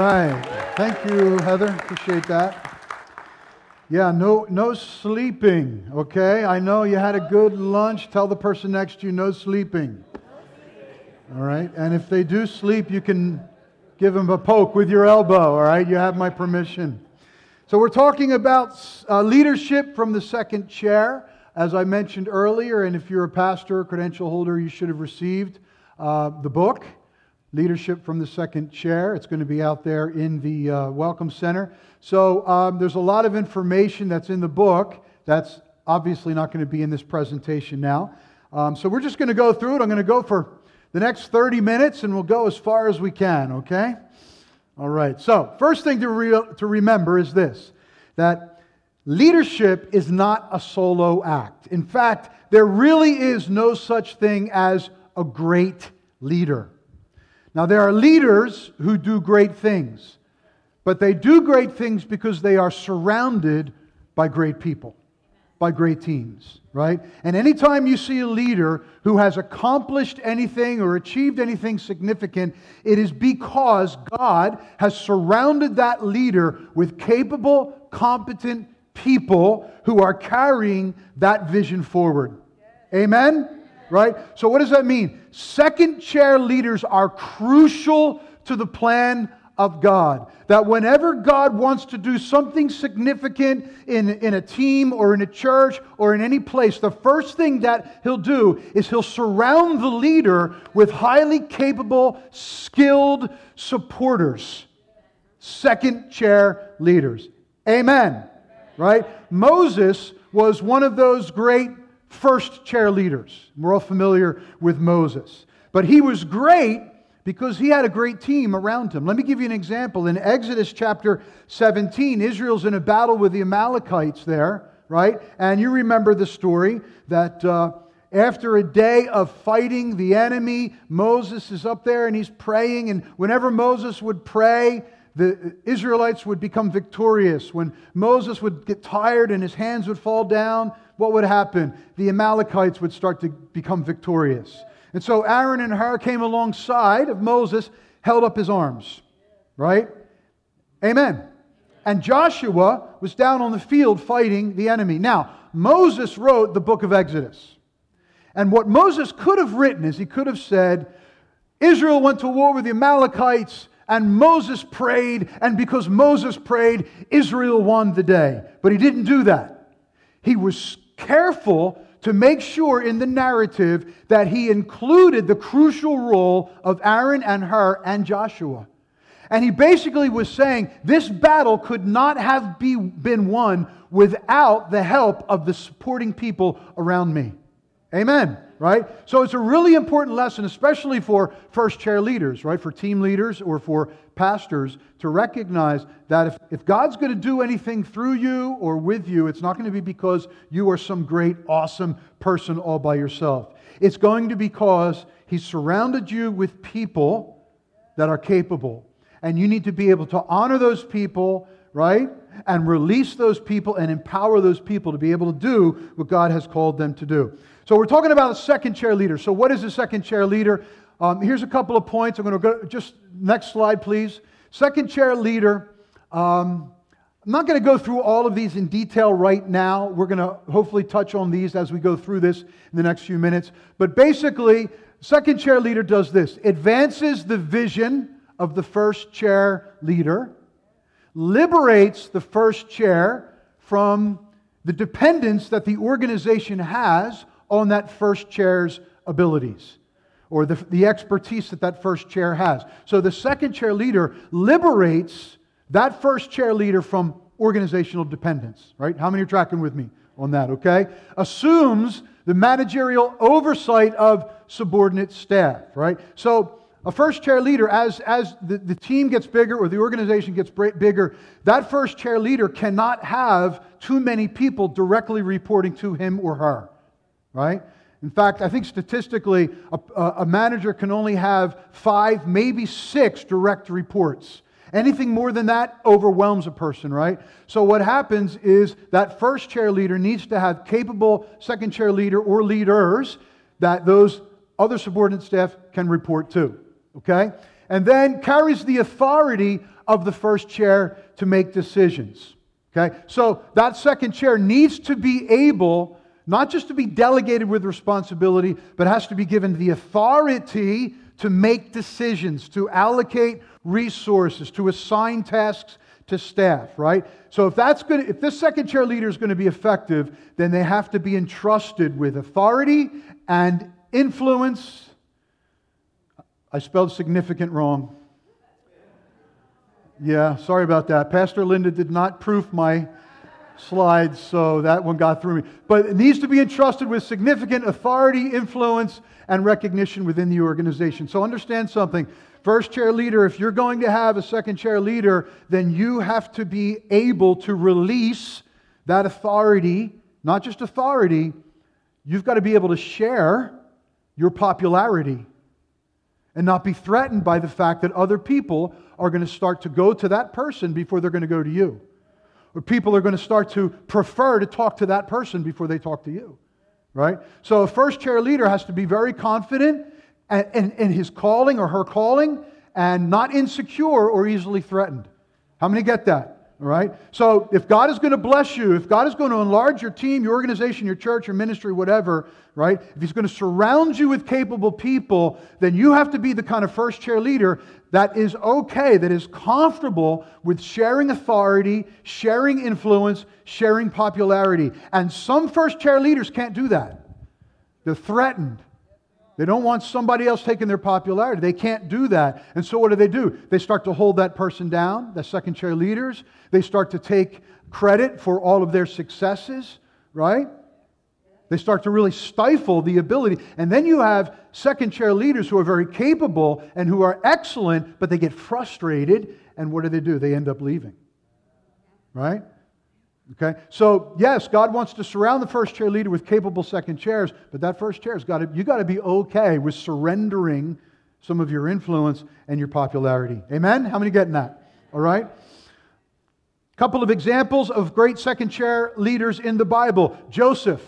right. Thank you, Heather. Appreciate that. Yeah, no sleeping, okay? I know you had a good lunch. Tell the person next to you, no sleeping. All right? And if they do sleep, you can give them a poke with your elbow, all right? You have my permission. So we're talking about leadership from the second chair, as I mentioned earlier. And if you're a pastor or credential holder, you should have received the book, Leadership from the Second Chair. It's going to be out there in the Welcome Center. So there's a lot of information that's in the book that's obviously not going to be in this presentation now. So we're just going to go through it. I'm going to go for the next 30 minutes, and we'll go as far as we can, okay? All right. So first thing to remember is this, that leadership is not a solo act. In fact, there really is no such thing as a great leader. Now, there are leaders who do great things, but they do great things because they are surrounded by great people, by great teams, right? And anytime you see a leader who has accomplished anything or achieved anything significant, it is because God has surrounded that leader with capable, competent people who are carrying that vision forward. Amen? Right? So what does that mean? Second chair leaders are crucial to the plan of God. That whenever God wants to do something significant in a team or in a church or in any place, the first thing that He'll do is He'll surround the leader with highly capable, skilled supporters. Second chair leaders. Amen. Right? Moses was one of those great first chair leaders. We're all familiar with Moses. But he was great because he had a great team around him. Let me give you an example. In Exodus chapter 17, Israel's in a battle with the Amalekites there, right? And you remember the story that after a day of fighting the enemy, Moses is up there and he's praying. And whenever Moses would pray, the Israelites would become victorious. When Moses would get tired and his hands would fall down, what would happen? The Amalekites would start to become victorious. And so Aaron and Hur came alongside of Moses, held up his arms. Right? Amen. And Joshua was down on the field fighting the enemy. Now, Moses wrote the book of Exodus. And what Moses could have written is he could have said, Israel went to war with the Amalekites, and Moses prayed, and because Moses prayed, Israel won the day. But he didn't do that. He was careful to make sure in the narrative that he included the crucial role of Aaron and Hur and Joshua. And he basically was saying, this battle could not have been won without the help of the supporting people around me. Amen. Right? So it's a really important lesson, especially for first chair leaders, right? For team leaders or for pastors, to recognize that if God's going to do anything through you or with you, it's not going to be because you are some great, awesome person all by yourself. It's going to be because He's surrounded you with people that are capable. And you need to be able to honor those people, right? And release those people and empower those people to be able to do what God has called them to do. So we're talking about a second chair leader. So what is a second chair leader? Here's a couple of points. I'm going to go, just next slide, please. Second chair leader. I'm not going to go through all of these in detail right now. We're going to hopefully touch on these as we go through this in the next few minutes. But basically, second chair leader does this. Advances the vision of the first chair leader. Liberates the first chair from the dependence that the organization has on that first chair's abilities or the expertise that first chair has. So the second chair leader liberates that first chair leader from organizational dependence, right? How many are tracking with me on that, okay? Assumes the managerial oversight of subordinate staff, right? So a first chair leader, as the team gets bigger or the organization gets bigger, that first chair leader cannot have too many people directly reporting to him or her. Right? In fact, I think statistically, a manager can only have 5, maybe 6 direct reports. Anything more than that overwhelms a person, right? So what happens is that first chair leader needs to have capable second chair leader or leaders that those other subordinate staff can report to. Okay? and then carries the authority of the first chair to make decisions. Okay? So that second chair needs to be able, not just to be delegated with responsibility, but has to be given the authority to make decisions, to allocate resources, to assign tasks to staff, right? So if this second chair leader is going to be effective, then they have to be entrusted with authority and influence. I spelled significant wrong. Yeah, sorry about that. Pastor Linda did not proof my slides, so that one got through me. But it needs to be entrusted with significant authority, influence, and recognition within the organization. So understand something. First chair leader, if you're going to have a second chair leader, then you have to be able to release that authority, not just authority, you've got to be able to share your popularity and not be threatened by the fact that other people are going to start to go to that person before they're going to go to you. Or people are going to start to prefer to talk to that person before they talk to you. Right? So a first chair leader has to be very confident in his calling or her calling and not insecure or easily threatened. How many get that? All right? So if God is going to bless you, if God is going to enlarge your team, your organization, your church, your ministry, whatever, right? If He's going to surround you with capable people, then you have to be the kind of first chair leader that is okay, that is comfortable with sharing authority, sharing influence, sharing popularity. And some first chair leaders can't do that. They're threatened. They don't want somebody else taking their popularity. They can't do that. And so what do? They start to hold that person down, the second chair leaders. They start to take credit for all of their successes, right? They start to really stifle the ability. And then you have second chair leaders who are very capable and who are excellent, but they get frustrated. And what do? They end up leaving, right? Okay, so yes, God wants to surround the first chair leader with capable second chairs, but that first chair's you got to be okay with surrendering some of your influence and your popularity. Amen? How many getting that? All right. A couple of examples of great second chair leaders in the Bible. Joseph,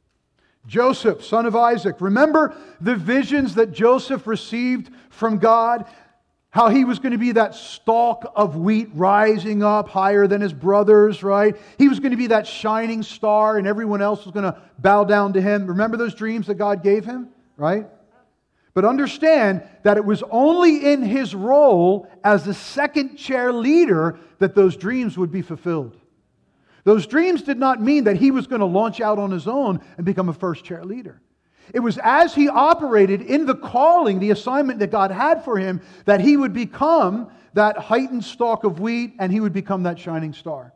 son of Isaac. Remember the visions that Joseph received from God? How he was going to be that stalk of wheat rising up higher than his brothers, right? He was going to be that shining star and everyone else was going to bow down to him. Remember those dreams that God gave him, right? But understand that it was only in his role as the second chair leader that those dreams would be fulfilled. Those dreams did not mean that he was going to launch out on his own and become a first chair leader. It was as he operated in the calling, the assignment that God had for him, that he would become that heightened stalk of wheat and he would become that shining star.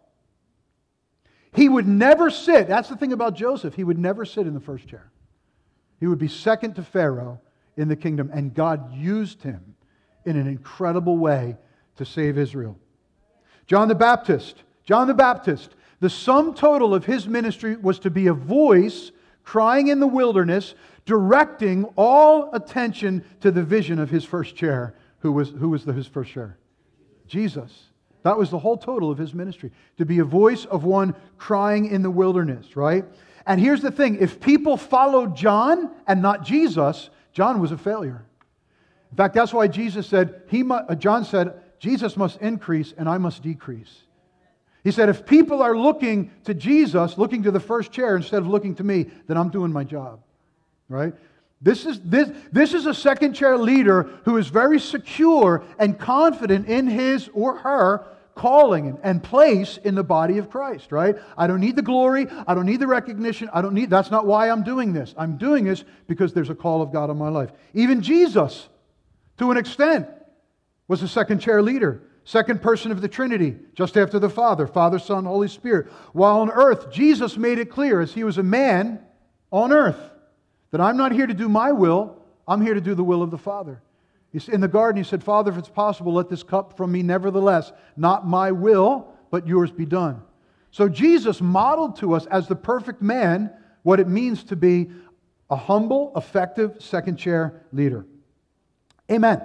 He would never sit, that's the thing about Joseph, he would never sit in the first chair. He would be second to Pharaoh in the kingdom, and God used him in an incredible way to save Israel. John the Baptist, the sum total of his ministry was to be a voice crying in the wilderness, directing all attention to the vision of his first chair. Who was his first chair? Jesus. That was the whole total of his ministry. To be a voice of one crying in the wilderness, right? And here's the thing. If people followed John and not Jesus, John was a failure. In fact, that's why Jesus said, John said, Jesus must increase and I must decrease. He said, if people are looking to Jesus, looking to the first chair instead of looking to me, then I'm doing my job. Right? This is a second chair leader who is very secure and confident in his or her calling and place in the body of Christ, right? I don't need the glory, I don't need the recognition, that's not why I'm doing this. I'm doing this because there's a call of God on my life. Even Jesus, to an extent, was a second chair leader. Second person of the Trinity, just after the Father, Father, Son, Holy Spirit. While on earth, Jesus made it clear as He was a man on earth that I'm not here to do my will, I'm here to do the will of the Father. In the garden, He said, Father, if it's possible, let this cup from me, nevertheless, not my will, but yours be done. So Jesus modeled to us as the perfect man what it means to be a humble, effective second chair leader. Amen.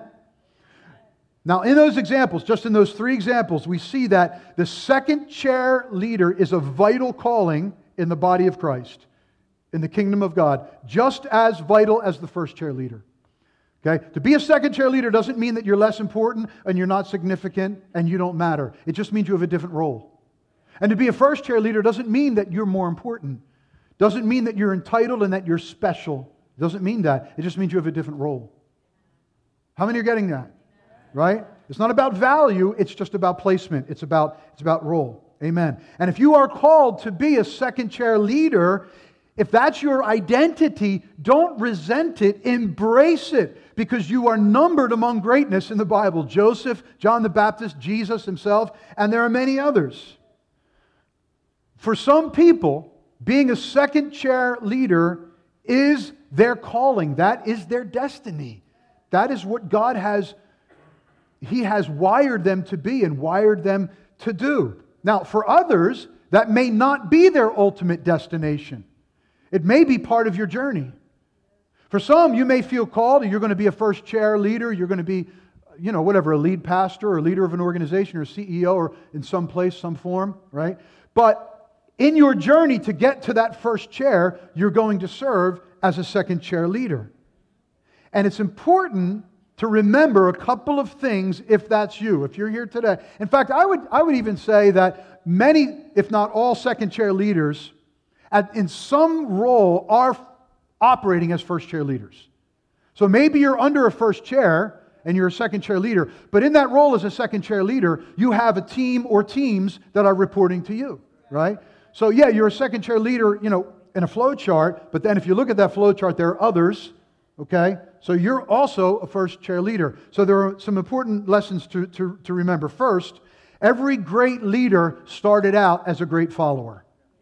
Now, in those examples, just in those three examples, we see that the second chair leader is a vital calling in the body of Christ, in the kingdom of God, just as vital as the first chair leader. Okay? To be a second chair leader doesn't mean that you're less important and you're not significant and you don't matter. It just means you have a different role. And to be a first chair leader doesn't mean that you're more important. Doesn't mean that you're entitled and that you're special. Doesn't mean that. It just means you have a different role. How many are getting that? Right? It's not about value, it's just about placement. It's about role. Amen. And if you are called to be a second chair leader, if that's your identity, don't resent it, embrace it, because you are numbered among greatness in the Bible. Joseph, John the Baptist, Jesus himself, and there are many others. For some people, being a second chair leader is their calling. That is their destiny. That is what God has, He has wired them to be and wired them to do. Now, for others, that may not be their ultimate destination. It may be part of your journey. For some, you may feel called, you're going to be a first chair leader, you're going to be, whatever, a lead pastor or leader of an organization or CEO or in some place, some form, right? But in your journey to get to that first chair, you're going to serve as a second chair leader. And it's important to remember a couple of things if that's you, if you're here today. In fact, I would even say that many, if not all, second chair leaders in some role are operating as first chair leaders. So maybe you're under a first chair and you're a second chair leader, but in that role as a second chair leader, you have a team or teams that are reporting to you, right? So yeah, you're a second chair leader, in a flow chart, but then if you look at that flow chart, there are others, okay? So you're also a first chair leader. So there are some important lessons to remember. First, every great leader started out as a great follower.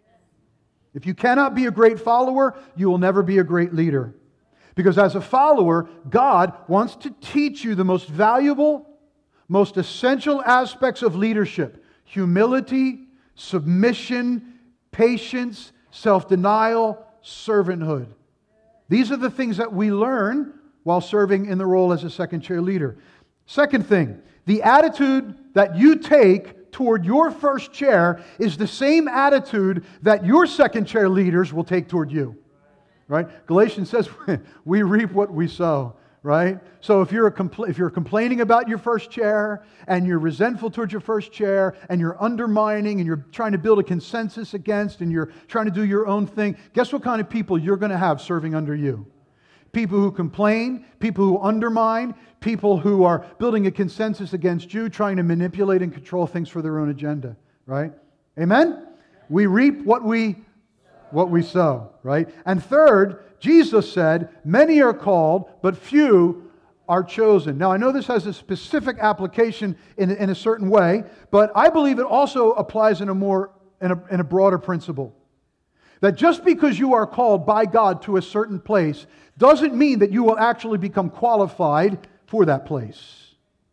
If you cannot be a great follower, you will never be a great leader. Because as a follower, God wants to teach you the most valuable, most essential aspects of leadership: humility, submission, patience, self-denial, servanthood. These are the things that we learn while serving in the role as a second chair leader. Second thing, the attitude that you take toward your first chair is the same attitude that your second chair leaders will take toward you. Right? Galatians says we reap what we sow. Right? So if you're complaining about your first chair and you're resentful towards your first chair and you're undermining and you're trying to build a consensus against and you're trying to do your own thing, guess what kind of people you're going to have serving under you? People who complain, people who undermine, people who are building a consensus against you, trying to manipulate and control things for their own agenda. Right? Amen? We reap what we sow. Right? And third, Jesus said, many are called, but few are chosen. Now, I know this has a specific application in a certain way, but I believe it also applies in a broader principle. That just because you are called by God to a certain place doesn't mean that you will actually become qualified for that place.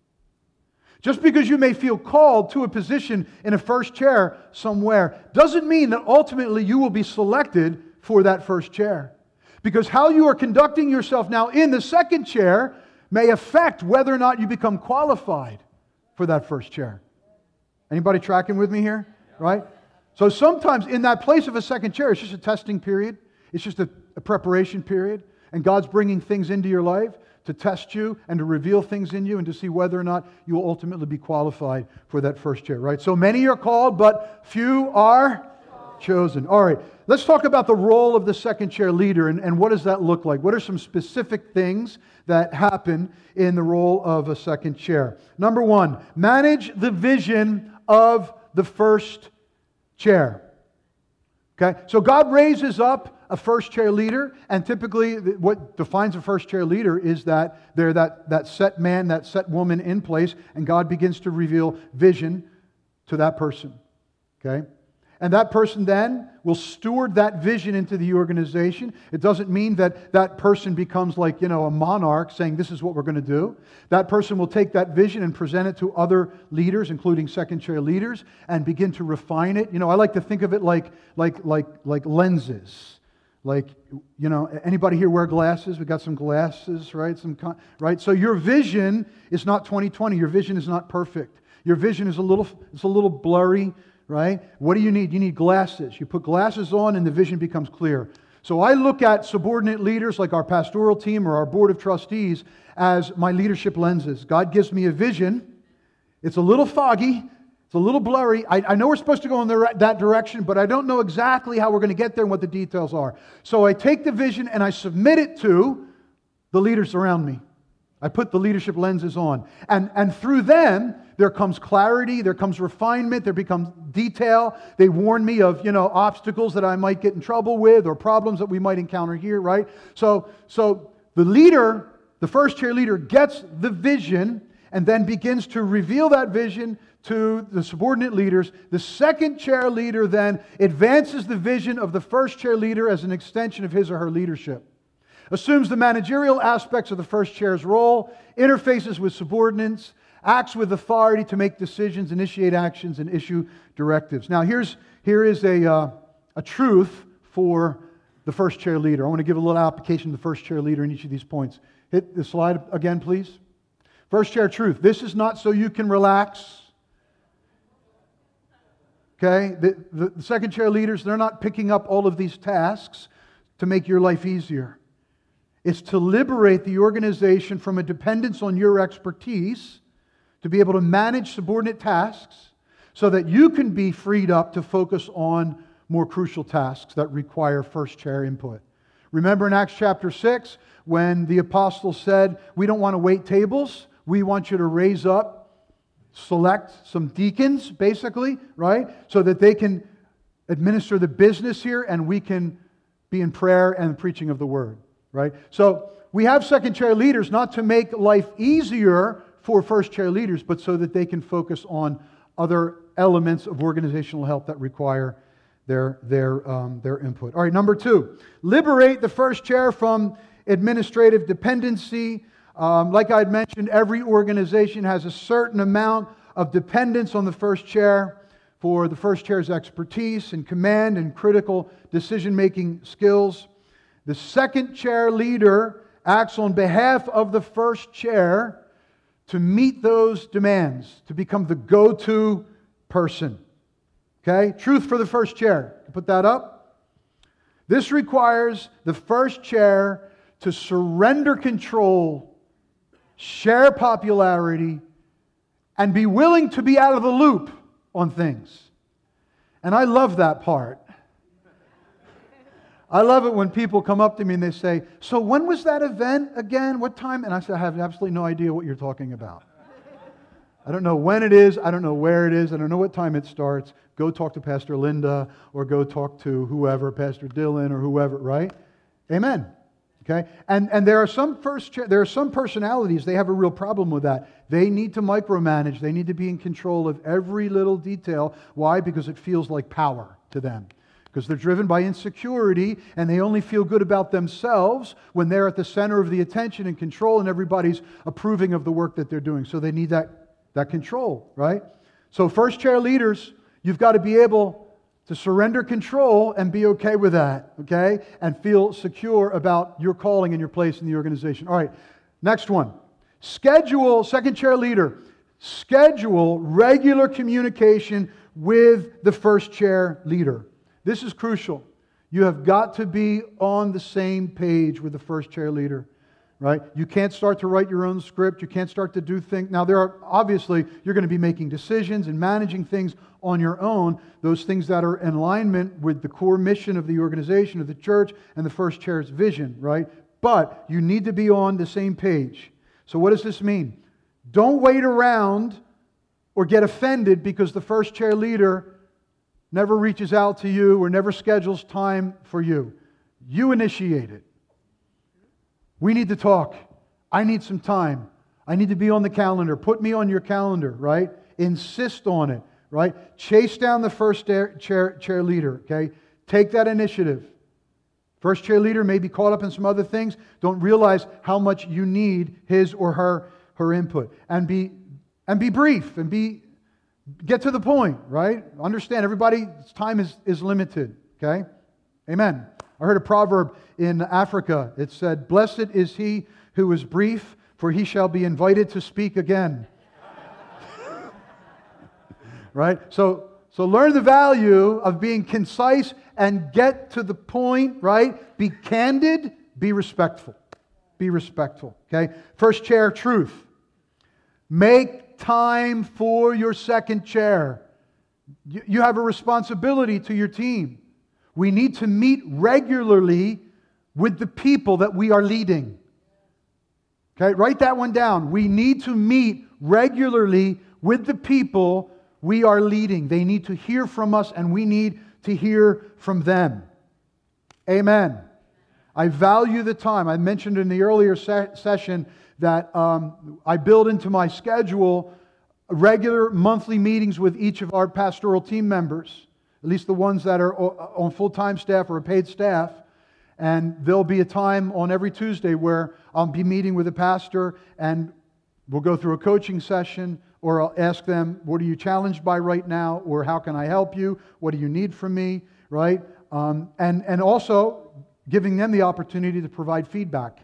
Just because you may feel called to a position in a first chair somewhere doesn't mean that ultimately you will be selected for that first chair. Because how you are conducting yourself now in the second chair may affect whether or not you become qualified for that first chair. Anybody tracking with me here? Right? So sometimes in that place of a second chair, it's just a testing period. It's just a preparation period. And God's bringing things into your life to test you and to reveal things in you and to see whether or not you will ultimately be qualified for that first chair. Right? So many are called, but few are chosen. All right. Let's talk about the role of the second chair leader and what does that look like? What are some specific things that happen in the role of a second chair? Number one, manage the vision of the first chair. Okay? So God raises up a first chair leader, and typically what defines a first chair leader is that they're that set man, that set woman in place, and God begins to reveal vision to that person. Okay? And that person then will steward that vision into the organization. It doesn't mean that that person becomes like, a monarch saying this is what we're going to do. That person will take that vision and present it to other leaders, including second chair leaders, and begin to refine it. I like to think of it like lenses. Anybody here wear glasses? We got some glasses, right? Right? So your vision is not 20/20. Your vision is not perfect. Your vision is a little blurry. Right? What do you need? You need glasses. You put glasses on and the vision becomes clear. So I look at subordinate leaders like our pastoral team or our board of trustees as my leadership lenses. God gives me a vision. It's a little foggy. It's a little blurry. I know we're supposed to go in that direction, but I don't know exactly how we're going to get there and what the details are. So I take the vision and I submit it to the leaders around me. I put the leadership lenses on. And through them, there comes clarity, there comes refinement, there becomes detail. They warn me of, obstacles that I might get in trouble with or problems that we might encounter here, right? So the leader, the first chair leader, gets the vision and then begins to reveal that vision to the subordinate leaders. The second chair leader then advances the vision of the first chair leader as an extension of his or her leadership. Assumes the managerial aspects of the first chair's role, interfaces with subordinates, acts with authority to make decisions, initiate actions, and issue directives. Now, here is a truth for the first chair leader. I want to give a little application to the first chair leader in each of these points. Hit the slide again, please. First chair truth. This is not so you can relax. Okay? The second chair leaders, they're not picking up all of these tasks to make your life easier. It's to liberate the organization from a dependence on your expertise to be able to manage subordinate tasks so that you can be freed up to focus on more crucial tasks that require first chair input. Remember in Acts chapter 6 when the apostles said, we don't want to wait tables, we want you to raise up, select some deacons basically, right? So that they can administer the business here and we can be in prayer and preaching of the word. Right? So we have second chair leaders not to make life easier for first chair leaders, but so that they can focus on other elements of organizational health that require their input. All right, number 2, liberate the first chair from administrative dependency. Like I had mentioned, every organization has a certain amount of dependence on the first chair for the first chair's expertise and command and critical decision-making skills. The second chair leader acts on behalf of the first chair to meet those demands, to become the go-to person. Okay? Truth for the first chair. Put that up. This requires the first chair to surrender control, share popularity, and be willing to be out of the loop on things. And I love that part. I love it when people come up to me and they say, so when was that event again? What time? And I say, I have absolutely no idea what you're talking about. I don't know when it is. I don't know where it is. I don't know what time it starts. Go talk to Pastor Linda or go talk to whoever, Pastor Dylan or whoever, right? Amen. Okay? And there are some personalities, they have a real problem with that. They need to micromanage. They need to be in control of every little detail. Why? Because it feels like power to them. Because they're driven by insecurity and they only feel good about themselves when they're at the center of the attention and control and everybody's approving of the work that they're doing. So they need that control, right? So first chair leaders, you've got to be able to surrender control and be okay with that, okay? And feel secure about your calling and your place in the organization. All right, next one. Second chair leader, schedule regular communication with the first chair leader. This is crucial. You have got to be on the same page with the first chair leader, right? You can't start to write your own script. You can't start to do things. Now, obviously, you're going to be making decisions and managing things on your own, those things that are in alignment with the core mission of the organization, of the church, and the first chair's vision, right? But you need to be on the same page. So what does this mean? Don't wait around or get offended because the first chair leader never reaches out to you or never schedules time for you. You initiate it. We need to talk. I need some time. I need to be on the calendar. Put me on your calendar, right? Insist on it, right? Chase down the first chair leader, okay? Take that initiative. First chair leader may be caught up in some other things. Don't realize how much you need his or her input. And be brief and get to the point, right? Understand, everybody's time is limited, okay? Amen. I heard a proverb in Africa. It said, "Blessed is he who is brief, for he shall be invited to speak again." Right? So So learn the value of being concise and get to the point, right? Be candid, be respectful. Be respectful, okay? First chair, truth. Make time for your second chair. You have a responsibility to your team. We need to meet regularly with the people that we are leading. Okay, write that one down. We need to meet regularly with the people we are leading. They need to hear from us and we need to hear from them. Amen. I value the time. I mentioned in the earlier session that I build into my schedule regular monthly meetings with each of our pastoral team members, at least the ones that are on full-time staff or a paid staff. And there'll be a time on every Tuesday where I'll be meeting with a pastor and we'll go through a coaching session, or I'll ask them, what are you challenged by right now? Or how can I help you? What do you need from me? Right? And also giving them the opportunity to provide feedback.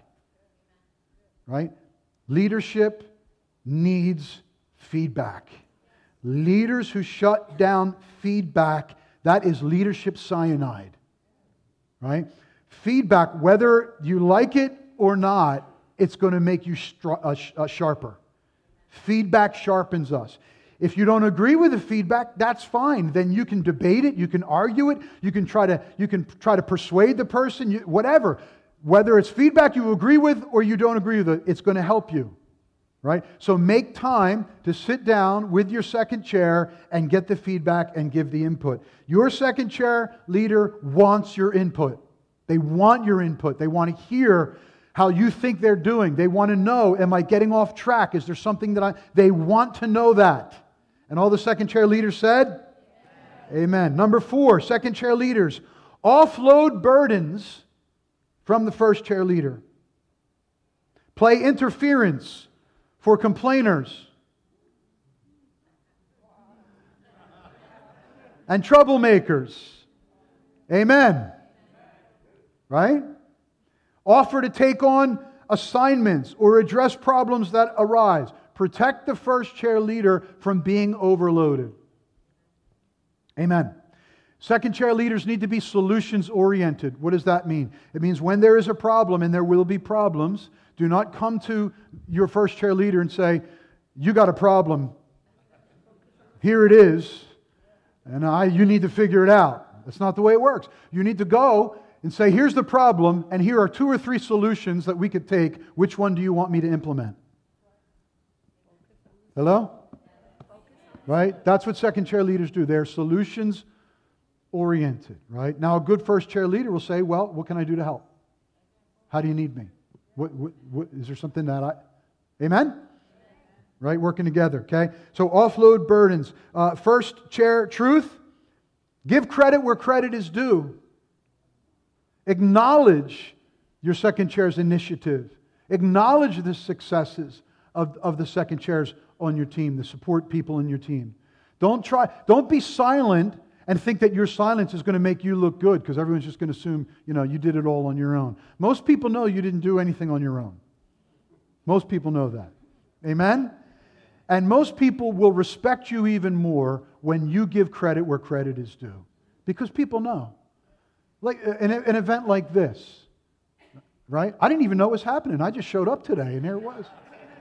Right? Leadership needs feedback. Leaders who shut down feedback, that is leadership cyanide. Right? Feedback, whether you like it or not, it's going to make you sharper. Feedback sharpens us. If you don't agree with the feedback, that's fine. Then you can debate it, you can argue it, you can try to persuade the person, whatever. Whether it's feedback you agree with or you don't agree with it, it's going to help you. Right? So make time to sit down with your second chair and get the feedback and give the input. Your second chair leader wants your input. They want your input. They want to hear how you think they're doing. They want to know, am I getting off track? Is there something they want to know that? And all the second chair leaders said? Yes. Amen. Number 4, second chair leaders, offload burdens from the first chair leader. Play interference for complainers and troublemakers. Amen. Right? Offer to take on assignments or address problems that arise. Protect the first chair leader from being overloaded. Amen. Second chair leaders need to be solutions oriented. What does that mean? It means when there is a problem, and there will be problems, do not come to your first chair leader and say, you got a problem. Here it is. And you need to figure it out. That's not the way it works. You need to go and say, here's the problem, and here are 2 or 3 solutions that we could take. Which one do you want me to implement? Hello? Right? That's what second chair leaders do. They're solutions oriented. Right? Now, a good first chair leader will say, well, what can I do to help? How do you need me? What is there something that Amen? Right? Working together. Okay? So offload burdens. First chair, truth. Give credit where credit is due. Acknowledge your second chair's initiative. Acknowledge the successes of the second chairs on your team, the support people in your team. Don't be silent and think that your silence is going to make you look good, because everyone's just going to assume, you did it all on your own. Most people know you didn't do anything on your own. Most people know that. Amen? And most people will respect you even more when you give credit where credit is due. Because people know. Like an event like this, right? I didn't even know it was happening. I just showed up today, and there it was.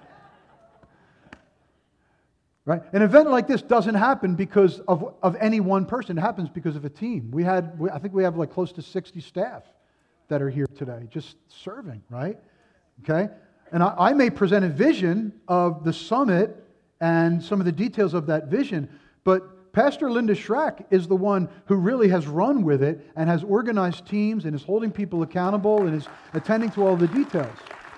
Right? An event like this doesn't happen because of any one person. It happens because of a team. I think we have like close to 60 staff that are here today, just serving, right? Okay? And I may present a vision of the summit and some of the details of that vision, but Pastor Linda Schrack is the one who really has run with it and has organized teams and is holding people accountable and is attending to all the details.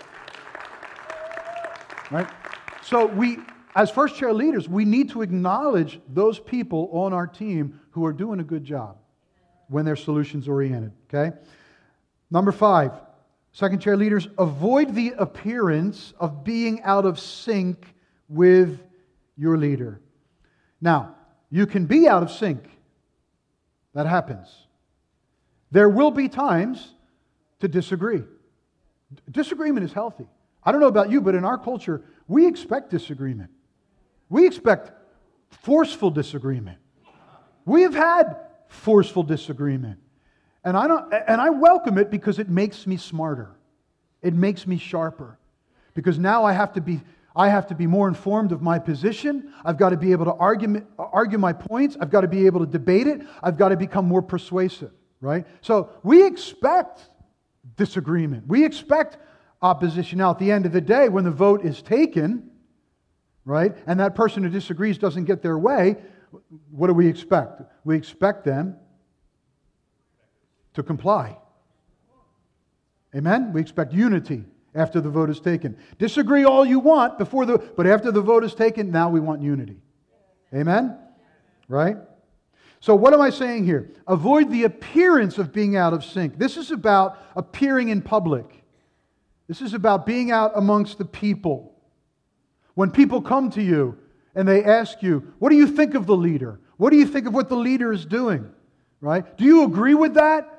Right? So as first chair leaders, we need to acknowledge those people on our team who are doing a good job when they're solutions oriented. Okay? Number 5, second chair leaders, avoid the appearance of being out of sync with your leader. Now, you can be out of sync. That happens. There will be times to disagree. Disagreement is healthy. I don't know about you, but in our culture, we expect disagreement. We expect forceful disagreement. We have had forceful disagreement. And I welcome it because it makes me smarter. It makes me sharper. Because now I have to be more informed of my position. I've got to be able to argue my points. I've got to be able to debate it. I've got to become more persuasive, right? So we expect disagreement. We expect opposition. Now, at the end of the day, when the vote is taken, right, and that person who disagrees doesn't get their way, what do we expect? We expect them to comply. Amen? We expect unity after the vote is taken. Disagree all you want but after the vote is taken, now we want unity. Amen? Right? So what am I saying here? Avoid the appearance of being out of sync. This is about appearing in public. This is about being out amongst the people. When people come to you and they ask you, what do you think of the leader? What do you think of what the leader is doing? Right? Do you agree with that?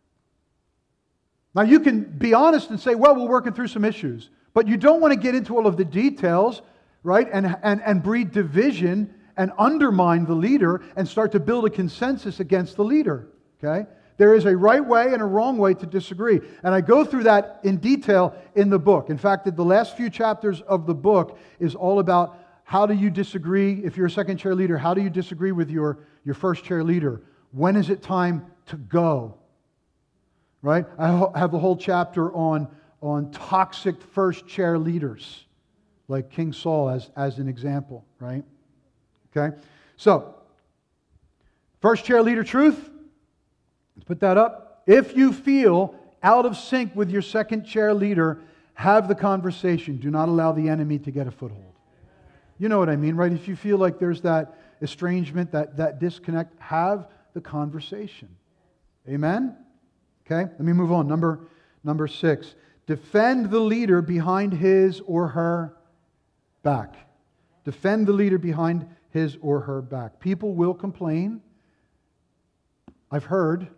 Now you can be honest and say, well, we're working through some issues. But you don't want to get into all of the details, right? And breed division and undermine the leader and start to build a consensus against the leader. Okay? There is a right way and a wrong way to disagree. And I go through that in detail in the book. In fact, the last few chapters of the book is all about how do you disagree. If you're a second chair leader, how do you disagree with your first chair leader? When is it time to go? Right? I have a whole chapter on toxic first chair leaders, like King Saul as an example, right? Okay? So, first chair leader truth. Let's put that up. If you feel out of sync with your second chair leader, have the conversation. Do not allow the enemy to get a foothold. You know what I mean, right? If you feel like there's that estrangement, that disconnect, have the conversation. Amen? Okay, let me move on. Number 6. Defend the leader behind his or her back. Defend the leader behind his or her back. People will complain. I've heard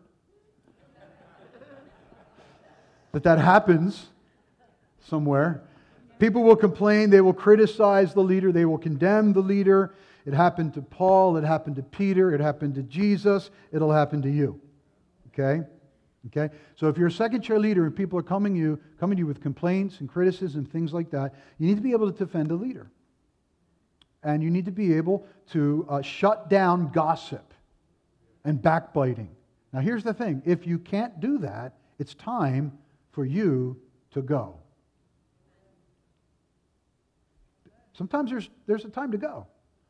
that happens somewhere. People will complain. They will criticize the leader. They will condemn the leader. It happened to Paul. It happened to Peter. It happened to Jesus. It'll happen to you. Okay? Okay? So if you're a second chair leader and people are coming to you with complaints and criticism, things like that, you need to be able to defend a leader. And you need to be able to shut down gossip and backbiting. Now here's the thing. If you can't do that, it's time for you to go. Sometimes there's a time to go.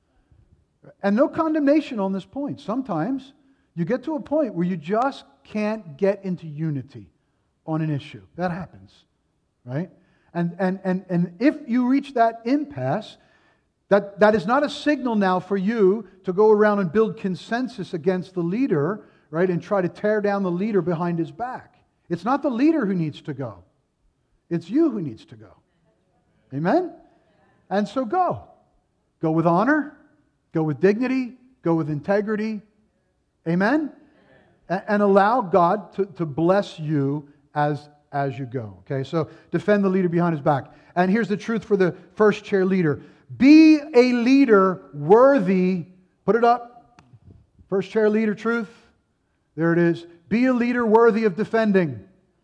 And no condemnation on this point. Sometimes you get to a point where you just can't get into unity on an issue. That happens, right? And if you reach that impasse, that is not a signal now for you to go around and build consensus against the leader, right, and try to tear down the leader behind his back. It's not the leader who needs to go. It's you who needs to go. Amen? And so go. Go with honor. Go with dignity. Go with integrity. Amen? And allow God to bless you as you go. Okay, so defend the leader behind his back. And here's the truth for the first chair leader. Be a leader worthy. Put it up. First chair leader truth. There it is. Be a leader worthy of defending.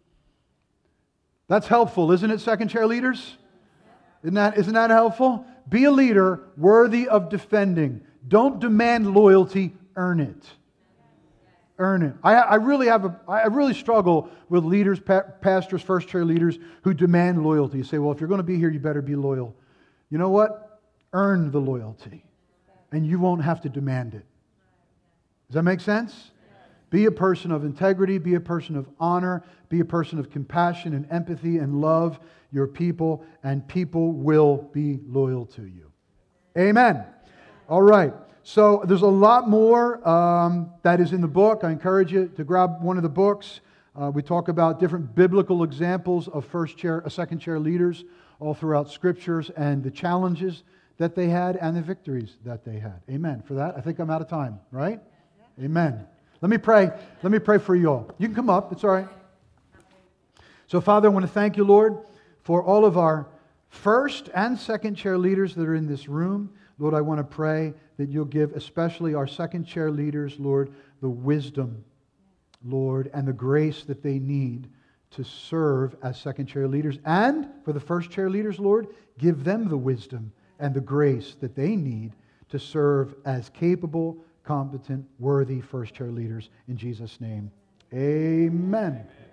That's helpful, isn't it, second chair leaders? Isn't that helpful? Be a leader worthy of defending. Don't demand loyalty, earn it. Earn it. I really struggle with leaders, pastors, first chair leaders who demand loyalty. You say, well, if you're going to be here, you better be loyal. You know what? Earn the loyalty, and you won't have to demand it. Does that make sense? Be a person of integrity, be a person of honor, be a person of compassion and empathy and love your people, and people will be loyal to you. Amen. All right. So there's a lot more that is in the book. I encourage you to grab one of the books. We talk about different biblical examples of second chair leaders all throughout Scriptures and the challenges that they had and the victories that they had. Amen. For that, I think I'm out of time, right? Amen. Let me pray. Let me pray for you all. You can come up. It's all right. So, Father, I want to thank you, Lord, for all of our first and second chair leaders that are in this room. Lord, I want to pray that you'll give especially our second chair leaders, Lord, the wisdom, Lord, and the grace that they need to serve as second chair leaders. And for the first chair leaders, Lord, give them the wisdom and the grace that they need to serve as capable, competent, worthy first chair leaders. In Jesus' name, amen.